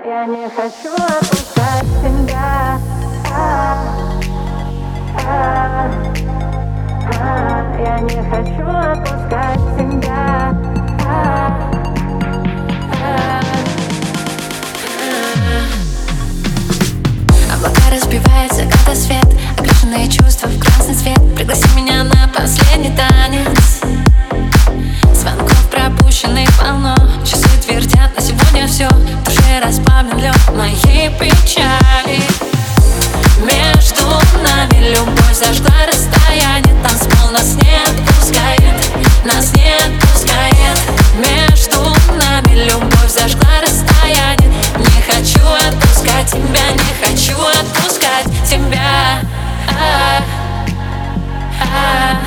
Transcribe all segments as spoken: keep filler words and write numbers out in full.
Я не хочу отпускать тебя. А, а, а, Я не хочу отпускать тебя. А, а, а. Облака разбивают заката свет, окрашенные чувства в красный цвет. Пригласи меня на последний танец. Звонков пропущенных полно, часы твердят, на сегодня все. В душе расплавлен лед моей печали. Между нами любовь зажгла расстояние. Танцпол нас не отпускает, нас не отпускает. Между нами любовь зажгла расстояние. Не хочу отпускать тебя, не хочу отпускать тебя. А, а,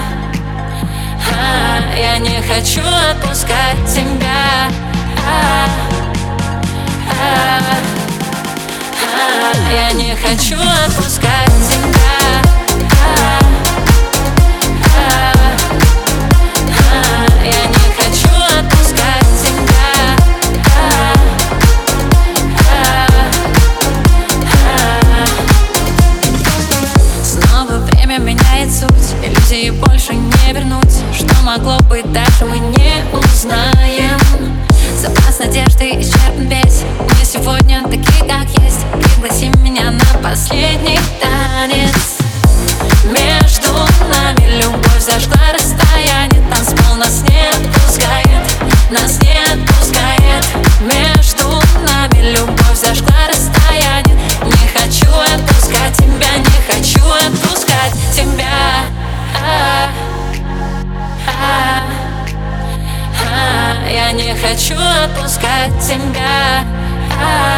а, Я не хочу отпускать тебя. А, а, а, Я не хочу отпускать тебя. А, а, а, Я не хочу отпускать тебя. А, а, а. Снова время меняет суть, иллюзии больше не вернуть. Что могло быть дальше, мы не узнаем. Запас надежды исчерпан весь. Мы сегодня такие, как есть. Пригласи меня на последний танец. Между нами любовь зажгла расстояние. Танцпол нас не отпускает, нас не отпускает. Между нами любовь зажгла расстояние. Не хочу отпускать тебя, не хочу отпускать тебя. А, а, а, Я не хочу отпускать тебя. А,